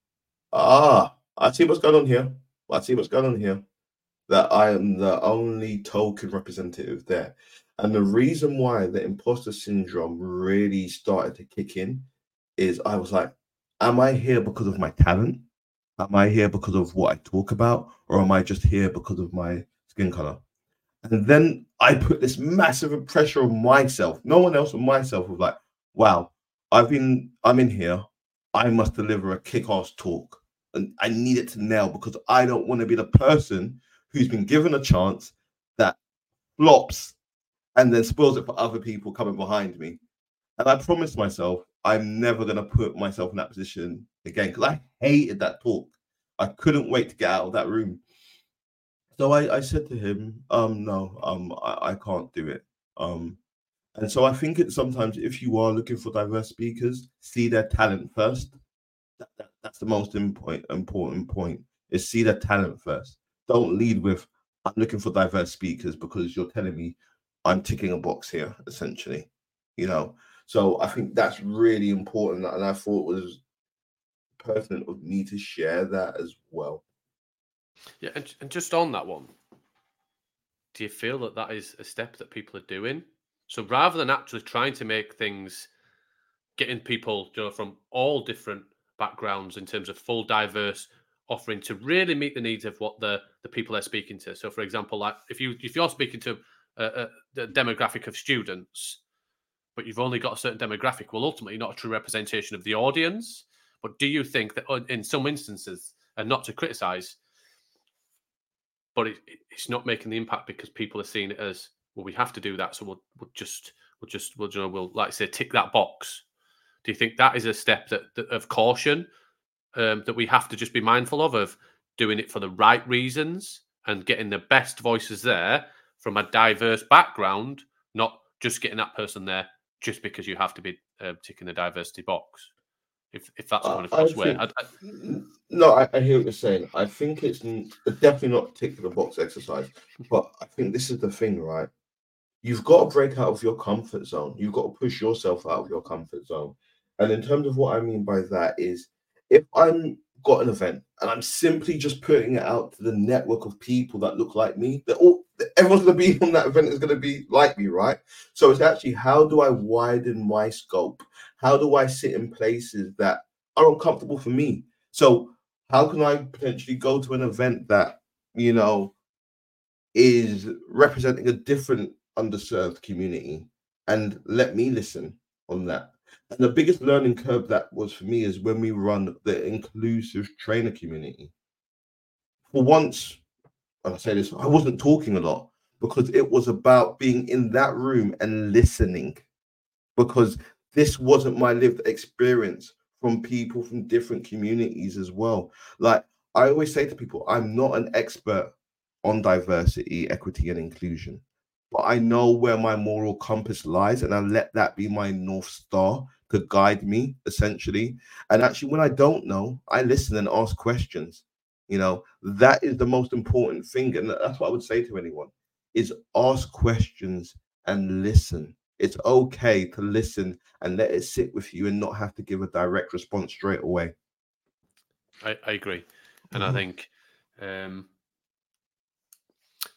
ah, I see what's going on here. I see what's going on here. That I am the only token representative there. And the reason why the imposter syndrome really started to kick in is I was like, am I here because of my talent? Am I here because of what I talk about? Or am I just here because of my skin color? And then I put this massive pressure on myself, no one else, on myself, of like, wow, I've been, I'm in here. I must deliver a kick-ass talk. And I need it to nail, because I don't want to be the person who's been given a chance that flops and then spoils it for other people coming behind me. And I promised myself I'm never going to put myself in that position again, because I hated that talk. I couldn't wait to get out of that room. So I, I said to him, um, no, um, I, I can't do it. Um, and so I think it's sometimes, if you are looking for diverse speakers, see their talent first. That, that, that's the most important important point, is see their talent first. Don't lead with, I'm looking for diverse speakers because you're telling me I'm ticking a box here, essentially. You know, so I think that's really important, and I thought it was pertinent of me to share that as well. Yeah, and, and just on that one, do you feel that that is a step that people are doing? So rather than actually trying to make things, getting people, you know, from all different backgrounds in terms of full diverse offering to really meet the needs of what the the people they're speaking to. So, for example, like if you if you're speaking to a, a, a demographic of students, but you've only got a certain demographic, well, ultimately, you're not a true representation of the audience. But do you think that in some instances, and not to criticize, but it, it's not making the impact because people are seeing it as, well, we have to do that, so we'll, we'll just we'll just we'll you know we'll like say tick that box. Do you think that is a step that, that of caution um, that we have to just be mindful of, of doing it for the right reasons and getting the best voices there from a diverse background, not just getting that person there just because you have to be uh, ticking the diversity box? If if that's coming across, I where think, I, I, no, I, I hear what you're saying. I think it's definitely not tick the box exercise, but I think this is the thing, right? You've got to break out of your comfort zone. You've got to push yourself out of your comfort zone. And in terms of what I mean by that is, if I'm got an event and I'm simply just putting it out to the network of people that look like me, that all everyone's going to be on that event is going to be like me, right? So it's actually, how do I widen my scope? How do I sit in places that are uncomfortable for me? So how can I potentially go to an event that, you know, is representing a different underserved community, and let me listen on that? And the biggest learning curve that was for me is when we run the inclusive trainer community. For once, and I say this, I wasn't talking a lot, because it was about being in that room and listening, because this wasn't my lived experience from people from different communities as well. Like I always say to people, I'm not an expert on diversity, equity, and inclusion, but I know where my moral compass lies, and I let that be my North Star to guide me, essentially. And actually, when I don't know, I listen and ask questions. You know, that is the most important thing. And that's what I would say to anyone, is ask questions and listen. It's okay to listen and let it sit with you and not have to give a direct response straight away. I, I agree. And mm-hmm. I think um,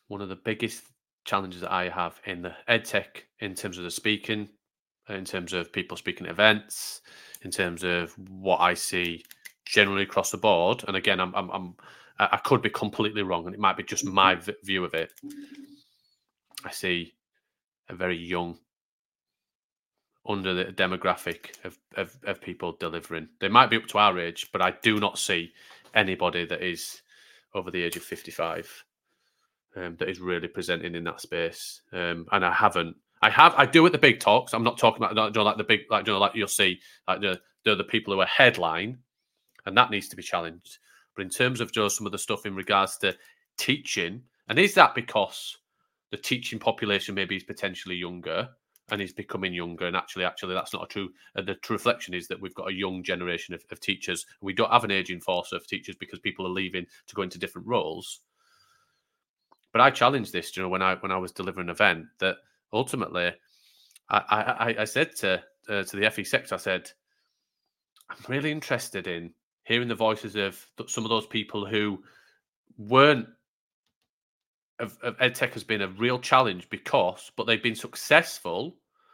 one of the biggest challenges that I have in the edtech, in terms of the speaking, in terms of people speaking at events, in terms of what I see generally across the board. And again, I'm, I'm, I'm I could be completely wrong, and it might be just my v- view of it. I see a very young, under the demographic of, of, of people delivering. They might be up to our age, but I do not see anybody that is over the age of fifty-five um, that is really presenting in that space. Um, and I haven't. I have. I do at the big talks. I'm not talking about you know, like the big, like you know, like you'll see, like the the, the people who are headline, and that needs to be challenged. But in terms of just some of the stuff in regards to teaching, and is that because the teaching population maybe is potentially younger and is becoming younger, and actually, actually, that's not a true. Uh, the true reflection is that we've got a young generation of, of teachers. We don't have an aging force of teachers because people are leaving to go into different roles. But I challenged this, you know, when I when I was delivering an event, that ultimately, I I, I said to uh, to the F E sector, I said, I'm really interested in hearing the voices of some of those people who weren't. Of, of EdTech has been a real challenge because, but they've been successful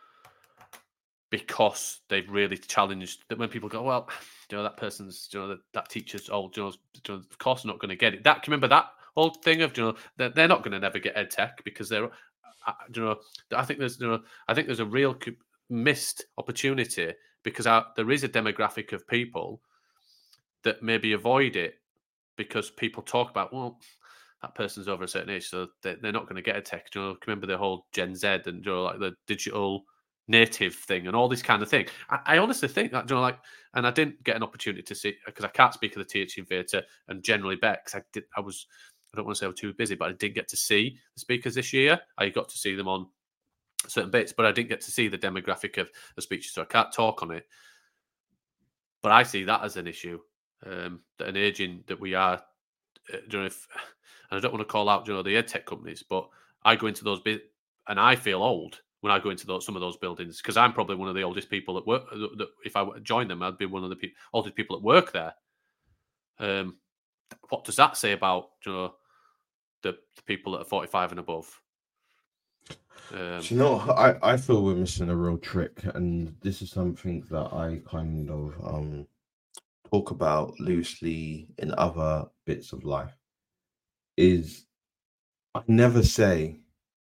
because they've really challenged that. When people go, well, you know, that person's, you know, that, that teacher's old, you know, you know, of course, not going to get it. That, remember that old thing of, you know, they're, they're not going to never get EdTech because they're, you know, I think there's, you know, I think there's a real missed opportunity because our, there is a demographic of people that maybe avoid it because people talk about, well, that person's over a certain age, so they're, they're not going to get EdTech. You know, remember the whole Gen Z and, you know, like the digital native thing and all this kind of thing. I, I honestly think that, you know, like, and I didn't get an opportunity to see, because I can't speak of the teaching theatre and generally bet, because I did, I was, I don't want to say I was too busy, but I didn't get to see the speakers this year. I got to see them on certain bits, but I didn't get to see the demographic of the speeches, so I can't talk on it. But I see that as an issue, um, that an aging that we are, uh, you know, if, and I don't want to call out, you know, the EdTech companies, but I go into those bit and I feel old when I go into those, some of those buildings, because I'm probably one of the oldest people that work. That if I join them, I'd be one of the pe- oldest people that work there. Um, what does that say about, you know, the, the people that are forty-five and above? Um, Do you know, I, I feel we're missing a real trick, and this is something that I kind of um talk about loosely in other bits of life. Is I never say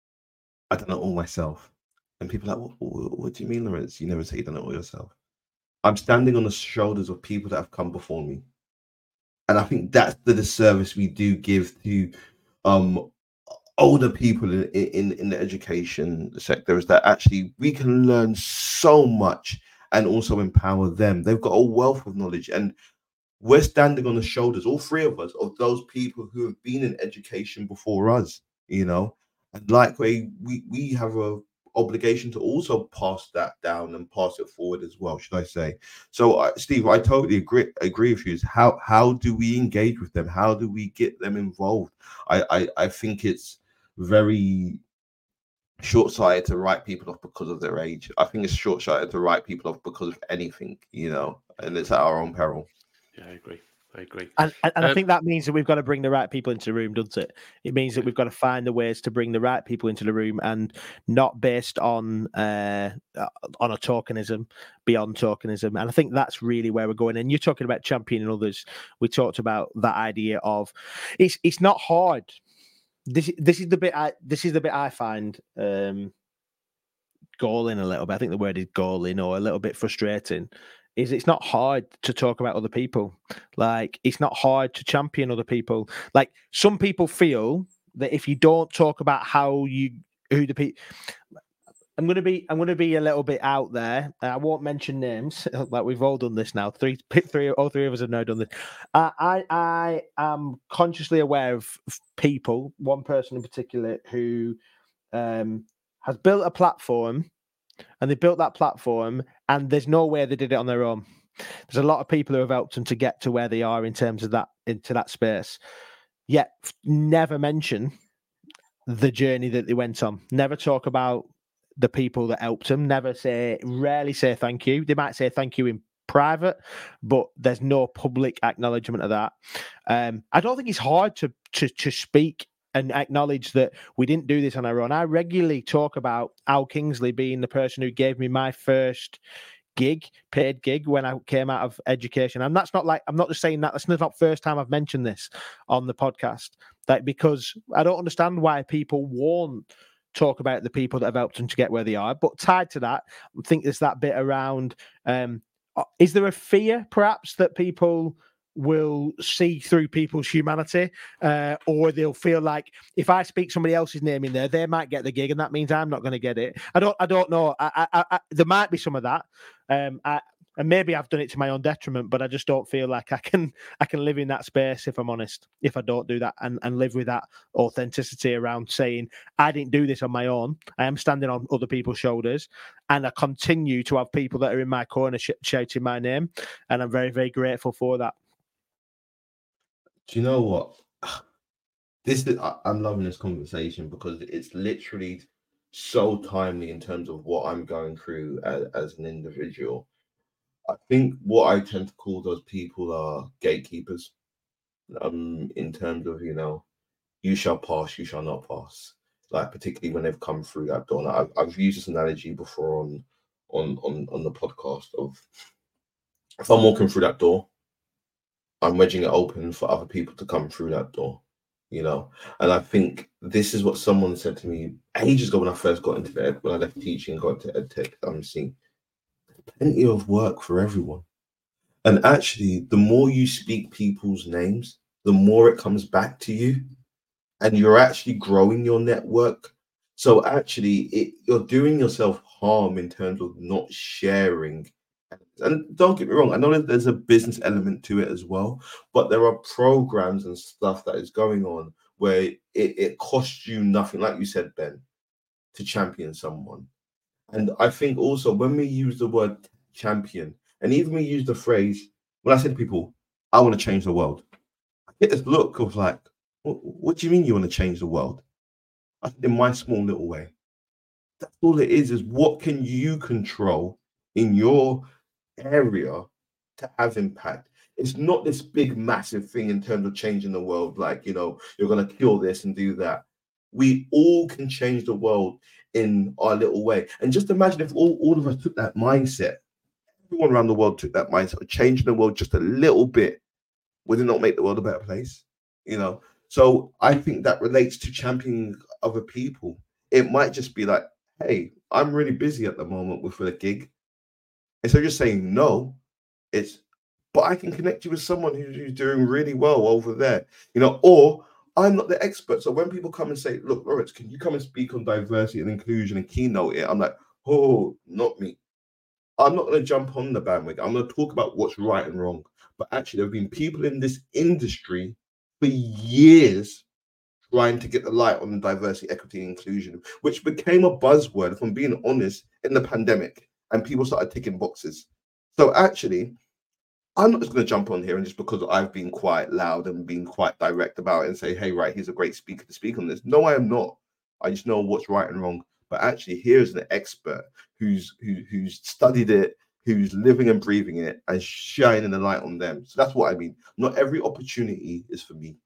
I done it all myself, and people are like, what, what, what do you mean, Lawrence? You never say you done it all yourself. I'm standing on the shoulders of people that have come before me, and I think that's the disservice we do give to um older people in, in in the education sector, is that actually we can learn so much and also empower them. They've got a wealth of knowledge, and we're standing on the shoulders, all three of us, of those people who have been in education before us, you know, and like we we, we have a obligation to also pass that down and pass it forward as well, should I say. So uh, Steve, I totally agree agree with you. Is how how do we engage with them? How do we get them involved? I I, I think it's very short-sighted to write people off because of their age. I think it's short-sighted to write people off because of anything, you know, and it's at our own peril. Yeah, I agree. I agree. And, and, and um, I think that means that we've got to bring the right people into the room, doesn't it? It means that we've got to find the ways to bring the right people into the room, and not based on uh, on a tokenism, beyond tokenism. And I think that's really where we're going. And you're talking about championing others. We talked about that idea of it's it's not hard. This this is the bit I this is the bit I find um, galling a little bit. I think the word is galling, or a little bit frustrating. Is it's not hard to talk about other people. Like, it's not hard to champion other people. Like, some people feel that if you don't talk about how you who the people, I'm gonna be I'm gonna be a little bit out there. I won't mention names. Like, we've all done this now. Three, three, all three of us have now done this. Uh, I I am consciously aware of people. One person in particular who um, has built a platform. And they built that platform, and there's no way they did it on their own. There's a lot of people who have helped them to get to where they are in terms of that, into that space. Yet never mention the journey that they went on. Never talk about the people that helped them. Never say, rarely say thank you. They might say thank you in private, but there's no public acknowledgement of that. Um, I don't think it's hard to to to speak and acknowledge that we didn't do this on our own. I regularly talk about Al Kingsley being the person who gave me my first gig, paid gig, when I came out of education. And that's not like, I'm not just saying that, that's not the first time I've mentioned this on the podcast, like, because I don't understand why people won't talk about the people that have helped them to get where they are. But tied to that, I think there's that bit around, um, is there a fear perhaps that people will see through people's humanity, uh, or they'll feel like if I speak somebody else's name in there, they might get the gig, and that means I'm not going to get it. I don't, I don't know. I, I, I, there might be some of that, um, I, and maybe I've done it to my own detriment. But I just don't feel like I can, I can live in that space if I'm honest. If I don't do that and, and live with that authenticity around saying I didn't do this on my own, I am standing on other people's shoulders, and I continue to have people that are in my corner sh- shouting my name, and I'm very, very grateful for that. Do you know what? This is, I, I'm loving this conversation because it's literally so timely in terms of what I'm going through as, as an individual. I think what I tend to call those people are gatekeepers. Um, in terms of, you know, you shall pass, you shall not pass. Like particularly when they've come through that door. Now, I've I've used this analogy before on on on on the podcast of if I'm walking through that door, I'm wedging it open for other people to come through that door, you know. And I think this is what someone said to me ages ago when I first got into ed, when I left teaching and got into ed tech. I'm seeing plenty of work for everyone. And actually, the more you speak people's names, the more it comes back to you, and you're actually growing your network. So actually, it, you're doing yourself harm in terms of not sharing. And don't get me wrong, I know that there's a business element to it as well, but there are programs and stuff that is going on where it, it costs you nothing, like you said, Ben, to champion someone. And I think also when we use the word champion, and even we use the phrase, when I say to people, I want to change the world, I get this look of like, what, what do you mean you want to change the world? I think in my small little way. That's all it is, is what can you control in your area to have impact. It's not this big massive thing in terms of changing the world, like, you know, you're going to kill this and do that. We all can change the world in our little way. And just imagine if all, all of us took that mindset, everyone around the world took that mindset of changing the world just a little bit, would it not make the world a better place? You know, so I think that relates to championing other people. It might just be like, hey, I'm really busy at the moment with a gig. Instead of just saying no, it's, but I can connect you with someone who's, who's doing really well over there, you know, or I'm not the expert. So when people come and say, look, Lawrence, can you come and speak on diversity and inclusion and keynote it? I'm like, oh, not me. I'm not going to jump on the bandwagon. I'm going to talk about what's right and wrong. But actually, there have been people in this industry for years trying to get the light on diversity, equity, and inclusion, which became a buzzword, if I'm being honest, in the pandemic. And people started ticking boxes. So actually, I'm not just going to jump on here and just because I've been quite loud and been quite direct about it and say, hey, right, he's a great speaker to speak on this. No, I am not. I just know what's right and wrong. But actually, here's an expert who's who, who's studied it, who's living and breathing it and shining the light on them. So that's what I mean. Not every opportunity is for me.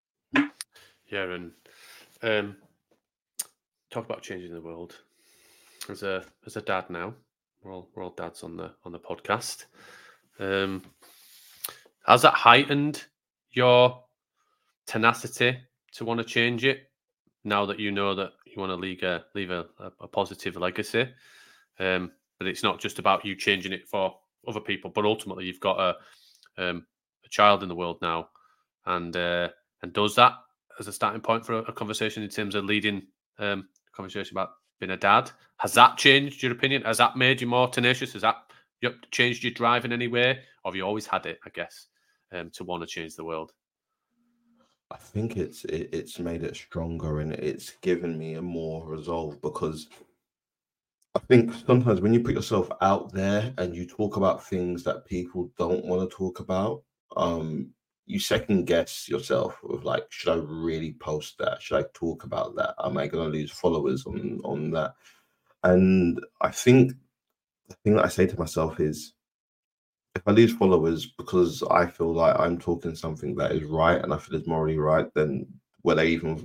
Yeah, and um, talk about changing the world. As a as a dad now, we're all we're all dads on the on the podcast. Um, has that heightened your tenacity to want to change it now that you know that you want to leave a leave a, a positive legacy? Um, but it's not just about you changing it for other people, but ultimately you've got a um, a child in the world now, and uh, and does that as a starting point for a, a conversation in terms of leading um, a conversation about being a dad? Has that changed your opinion? Has that made you more tenacious? Has that changed your drive in any way? Or have you always had it, I guess, um, to want to change the world? I think it's it, it's made it stronger and it's given me a more resolve, because I think sometimes when you put yourself out there and you talk about things that people don't want to talk about, um, you second guess yourself with like, should I really post that? Should I talk about that? Am I going to lose followers on, on that? And I think the thing that I say to myself is, if I lose followers because I feel like I'm talking something that is right and I feel is morally right, then will they even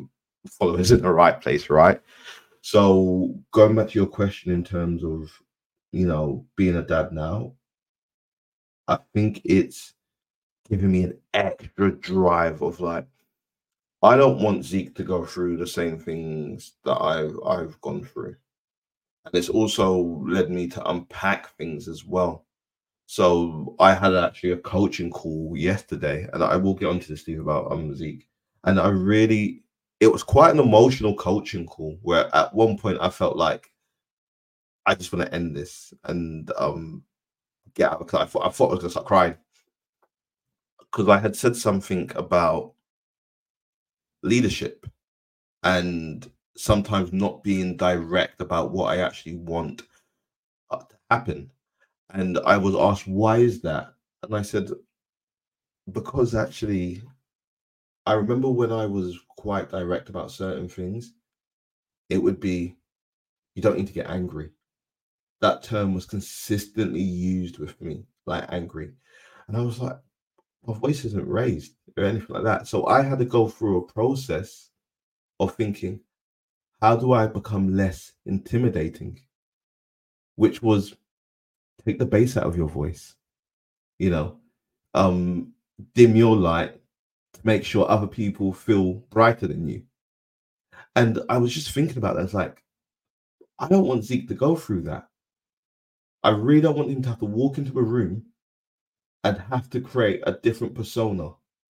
followers in the right place, right? So going back to your question in terms of, you know, being a dad now, I think it's giving me an extra drive of like, I don't want Zeke to go through the same things that I've I've gone through. And it's also led me to unpack things as well. So I had actually a coaching call yesterday, and I will get onto this, Steve, about um Zeke. And I really, it was quite an emotional coaching call where at one point I felt like I just want to end this and um get out, because I thought I thought I was gonna start crying because I had said something about leadership and sometimes not being direct about what I actually want uh, to happen. And I was asked, why is that? And I said, because actually, I remember when I was quite direct about certain things, it would be, you don't need to get angry. That term was consistently used with me, like angry. And I was like, my voice isn't raised or anything like that. So I had to go through a process of thinking, how do I become less intimidating? Which was take the bass out of your voice, you know, um, dim your light to make sure other people feel brighter than you. And I was just thinking about that. It's like, I don't want Zeke to go through that. I really don't want him to have to walk into a room and have to create a different persona.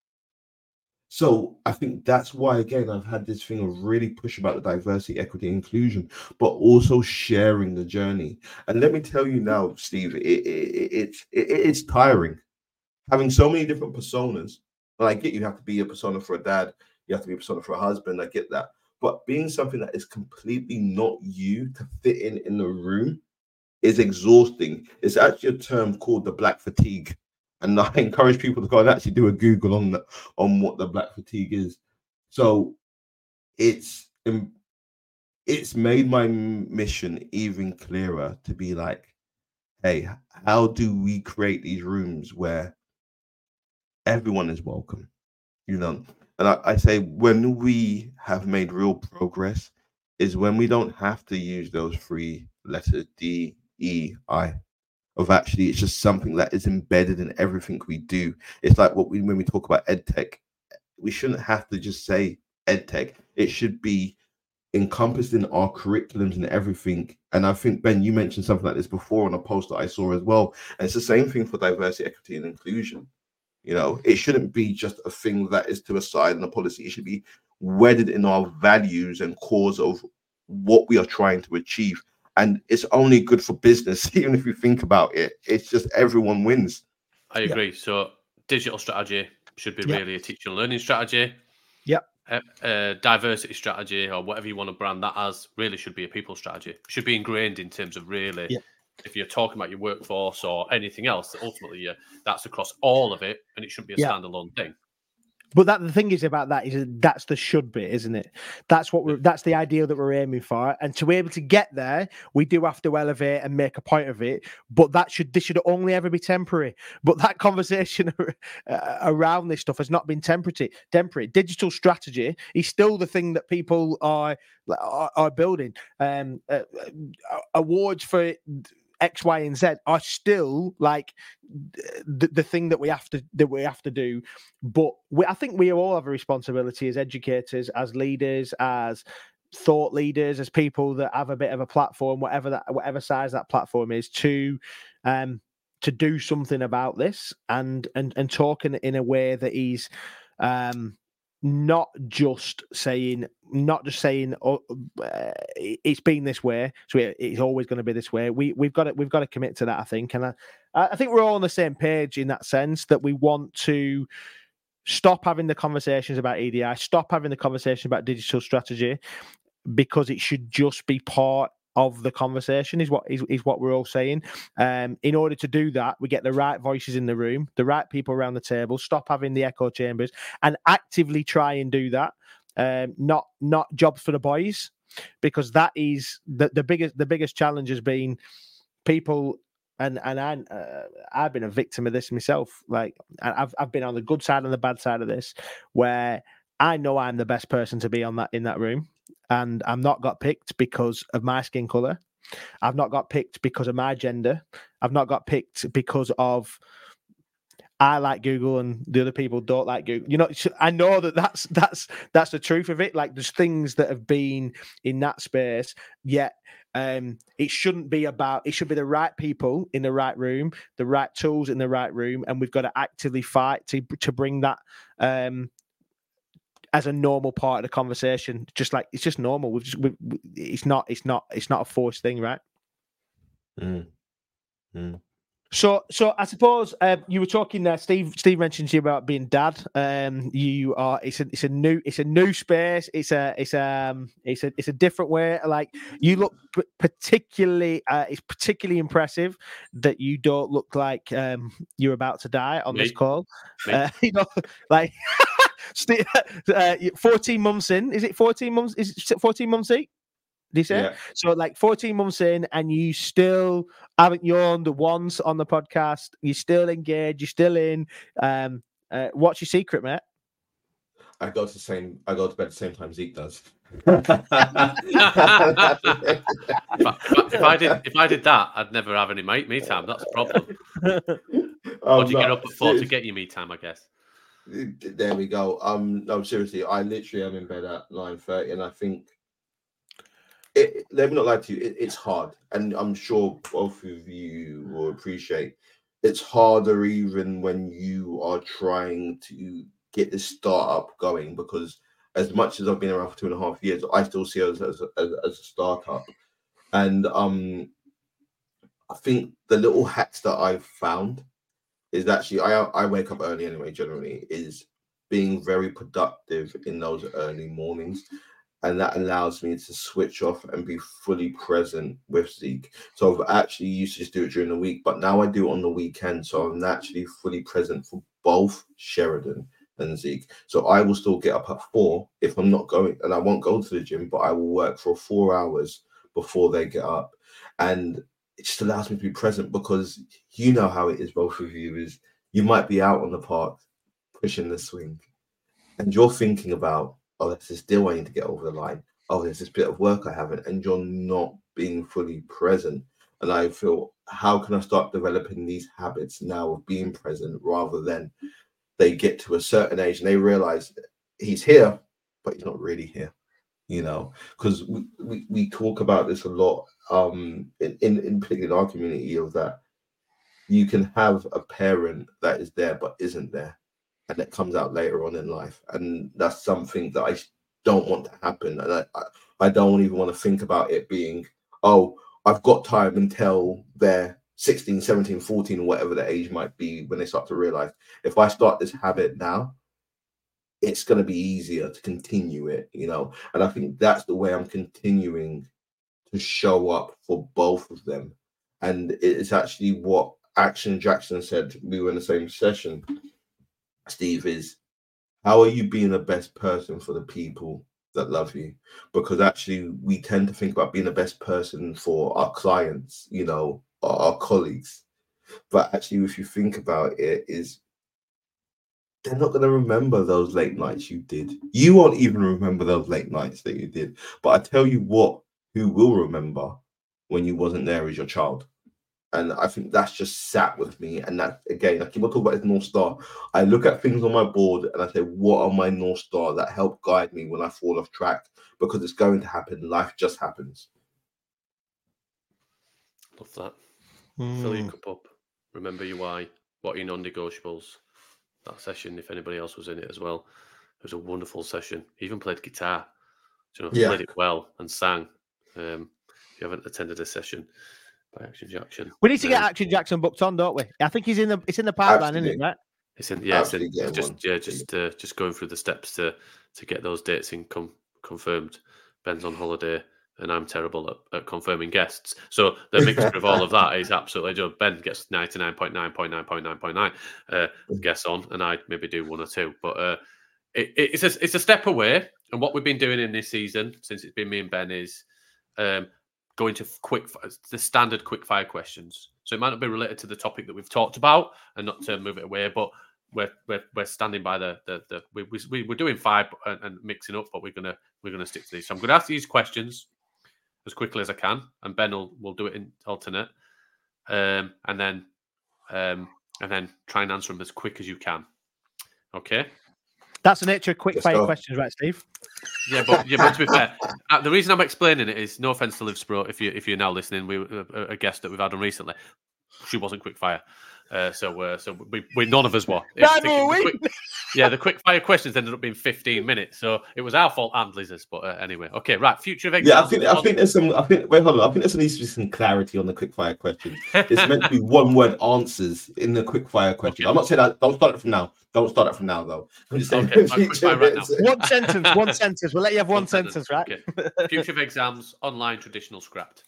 So I think that's why, again, I've had this thing of really push about the diversity, equity, inclusion, but also sharing the journey. And let me tell you now, Steve, it, it, it, it, it's tiring having so many different personas. And I get you have to be a persona for a dad, you have to be a persona for a husband. I get that. But being something that is completely not you to fit in in the room is exhausting. It's actually a term called the black fatigue. And I encourage people to go and actually do a Google on the, on what the black fatigue is. So it's it's made my mission even clearer to be like, hey, how do we create these rooms where everyone is welcome? You know, and I, I say when we have made real progress is when we don't have to use those three letters D, E, I. Of actually, it's just something that is embedded in everything we do. It's like what we when we talk about edtech, we shouldn't have to just say edtech. It should be encompassed in our curriculums and everything. And I think, Ben, you mentioned something like this before on a post that I saw as well. And it's the same thing for diversity, equity, and inclusion. You know, it shouldn't be just a thing that is to a side in a policy. It should be wedded in our values and cause of what we are trying to achieve. And it's only good for business, even if you think about it. It's just everyone wins. I agree. Yeah. So digital strategy should be yeah. really a teaching and learning strategy. Yeah. Uh, uh, diversity strategy, or whatever you want to brand that as, really should be a people strategy. It should be ingrained in terms of really, yeah. if you're talking about your workforce or anything else, ultimately yeah, that's across all of it, and it shouldn't be a yeah. standalone thing. But that the thing is about that is that's the should be, isn't it? That's what we're that's the ideal that we're aiming for. And to be able to get there, we do have to elevate and make a point of it. But that should this should only ever be temporary. But that conversation around this stuff has not been temporary. Temporary digital strategy is still the thing that people are are, are building. Um, uh, awards for X, Y, and Z are still like the, the thing that we have to that we have to do. But we, I think we all have a responsibility as educators, as leaders, as thought leaders, as people that have a bit of a platform, whatever that whatever size that platform is, to um to do something about this and and and talking in a way that is um not just saying, not just saying, oh, uh, it's been this way, so it, it's always going to be this way. We we've got to we've got to commit to that, I think, and I I think we're all on the same page in that sense that we want to stop having the conversations about E D I, stop having the conversation about digital strategy, because it should just be part of the conversation is what is, is what we're all saying. Um, in order to do that, we get the right voices in the room, the right people around the table, stop having the echo chambers, and actively try and do that. Um, not not jobs for the boys, because that is the, the biggest the biggest challenge has been people, and and I uh, I've been a victim of this myself. Like I've I've been on the good side and the bad side of this, where I know I'm the best person to be on that in that room, and I'm not got picked because of my skin color. I've not got picked because of my gender. I've not got picked because of I like Google and the other people don't like Google. You know, I know that that's that's that's the truth of it. Like, there's things that have been in that space, yet um, it shouldn't be about. It should be the right people in the right room, the right tools in the right room, and we've got to actively fight to to bring that um, as a normal part of the conversation. Just like it's just normal. We've just, we, we, it's not. It's not. It's not a forced thing, right? Mm. Mm. So, so I suppose uh, you were talking there. Steve, Steve mentioned to you about being dad. Um, you are. It's a, it's a new, it's a new space. It's a, it's um, it's a, it's a different way. Like, you look p- particularly. Uh, it's particularly impressive that you don't look like um, you're about to die on Me? this call. Me? Uh, you know, like Steve, uh, fourteen months in. Is it fourteen months? Is it fourteen months in? Did you say? Yeah. So, like fourteen months in, and you still haven't yawned once on the podcast. You're still engaged. You're still in. Um, uh, what's your secret, mate? I go to the same. I go to bed at the same time Zeke does. if, I, if I did, if I did that, I'd never have any me, me time. That's the problem. Or do you get up at four to get your me time? I guess. There we go. Um, no, seriously, I literally am in bed at nine thirty, and I think. It, let me not lie to you, it, it's hard. And I'm sure both of you will appreciate it's harder even when you are trying to get this startup going, because as much as I've been around for two and a half years, I still see it as, as, as, as a startup. And um, I think the little hacks that I've found is actually, I, I wake up early anyway, generally, is being very productive in those early mornings. And that allows me to switch off and be fully present with Zeke. So I've actually used to just do it during the week, but now I do it on the weekend. So I'm naturally fully present for both Sheridan and Zeke. So I will still get up at four if I'm not going, and I won't go to the gym, but I will work for four hours before they get up. And it just allows me to be present, because you know how it is, both of you, is you might be out on the park pushing the swing and you're thinking about, oh, there's this deal I need to get over the line. Oh, there's this bit of work I haven't, and you're not being fully present. And I feel, how can I start developing these habits now of being present, rather than they get to a certain age and they realize he's here, but he's not really here, you know? Because we, we, we talk about this a lot, um, in, in, in particular in our community, of that you can have a parent that is there but isn't there. And that comes out later on in life. And that's something that I don't want to happen. And I, I, I don't even want to think about it being, oh, I've got time until they're sixteen, seventeen, fourteen, or whatever the age might be, when they start to realize, if I start this habit now, it's going to be easier to continue it, you know? And I think that's the way I'm continuing to show up for both of them. And it's actually what Action Jackson said. We were in the same session, Steve, is how are you being the best person for the people that love you? Because actually we tend to think about being the best person for our clients, you know, our, our colleagues. But actually, if you think about it, is they're not going to remember those late nights you did. You won't even remember those late nights that you did. But I tell you what, who will remember when you wasn't there is your child. And I think that's just sat with me. And that, again, like people talk about this North Star. I look at things on my board and I say, what are my North Star that help guide me when I fall off track? Because it's going to happen. Life just happens. Love that. Mm. Fill your cup up. Remember your why. What are your non-negotiables? That session, if anybody else was in it as well, it was a wonderful session. He even played guitar. You know, Yeah. played it well and sang. Um, if you haven't attended a session by Action Jackson, We need to get um, Action Jackson booked on, don't we? I think he's in the it's in the pipeline, isn't it? Absolutely. Right? It's in, yeah, it's, in, Absolutely it's get just one. yeah, just uh, just going through the steps to to get those dates in com- confirmed. Ben's on holiday, and I'm terrible at, at confirming guests. So the mixture of all of that is absolutely just Ben gets ninety-nine point nine point nine point nine point nine uh, guests on, and I maybe do one or two. But uh, it, it's a it's a step away. And what we've been doing in this season, since it's been me and Ben, is um, going to quick the standard quick fire questions. So it might not be related to the topic that we've talked about, and not to move it away, but we're we're, we're standing by the the, the we, we we're doing five and, and mixing up, but we're gonna we're gonna stick to these. So I'm gonna ask these questions as quickly as I can, and Ben will will do it in alternate, um, and then um, and then try and answer them as quick as you can. Okay. That's the nature of quick Let's fire go. questions, right, Steve? Yeah, but yeah, but to be fair, uh, the reason I'm explaining it is no offense to Liv Spro. If you if you're now listening, we uh, a guest that we've had on recently, she wasn't quick fire, uh, so uh, so we, we none of us were. It- Neither the- were the we. quick- yeah, the quick fire questions ended up being fifteen minutes, so it was our fault and Liz's. But uh, anyway, okay, right. Future of Yeah, exams. I think I think there's some. I think wait, hold on. I think there needs to be some clarity on the quickfire question. It's meant to be one word answers in the quickfire question. Okay. I'm not saying that. Don't start it from now. Don't start it from now, though. I'm just saying. Okay, I'll quickfire right now. One sentence, one sentence. We'll let you have one, sentence, right? Okay. Future of exams, online, traditional, scrapped.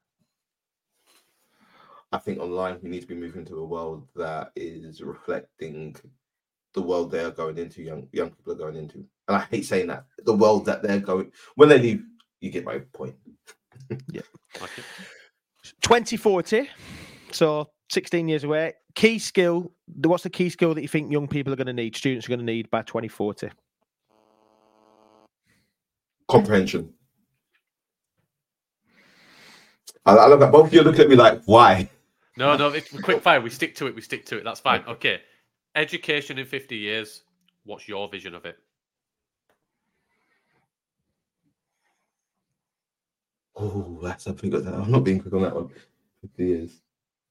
I think online we need to be moving to a world that is reflecting the world they are going into. Young young people are going into, and I hate saying that. The world that they're going when they leave. You get my point. Yeah. Okay. twenty forty, so sixteen years away. Key skill. What's the key skill that you think young people are going to need, students are going to need by twenty forty? Comprehension. I, I love that. Both of you look at me like, why? No, no, it's quick fire. We stick to it. We stick to it. That's fine. Okay. Education in fifty years. What's your vision of it? Oh, that's something good. I'm not being quick on that one. fifty years.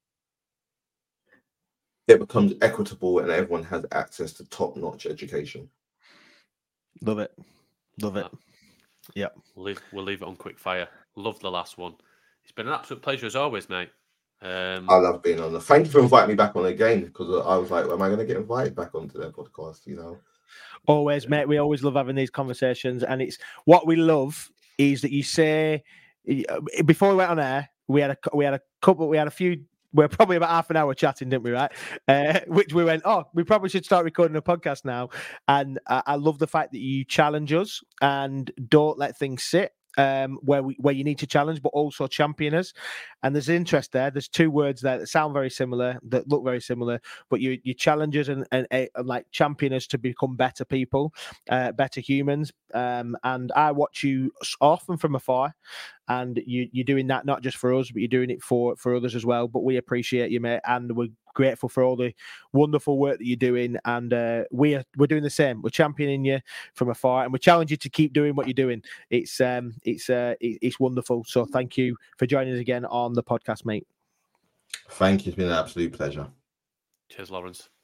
It becomes equitable and everyone has access to top-notch education. Love it. Love it. Yeah. We'll leave, we'll leave it on quick fire. Love the last one. It's been an absolute pleasure as always, mate. Um, I love being on the. Thank you for inviting me back on again because I was like, am I going to get invited back onto their podcast? You know, Always, mate. We always love having these conversations, and it's what we love is that you say before we went on air, we had a we had a couple, we had a few. We're probably about half an hour chatting, didn't we? Right? Uh, which we went, oh, we probably should start recording a podcast now. And I, I love the fact that you challenge us and don't let things sit. Um, where we where you need to challenge, but also champion us. And there's interest there. There's two words there that sound very similar, that look very similar, but you you challenge us and, and, and like champion us to become better people, uh, better humans. Um, and I watch you often from afar, and you you're doing that not just for us, but you're doing it for for others as well. But we appreciate you, mate, and we're grateful for all the wonderful work that you're doing, and uh, we're we're doing the same. We're championing you from afar, and we challenge you to keep doing what you're doing. It's um it's uh it, it's wonderful. So thank you for joining us again on the podcast, mate. thank you. It's been an absolute pleasure. cheers, Lawrence.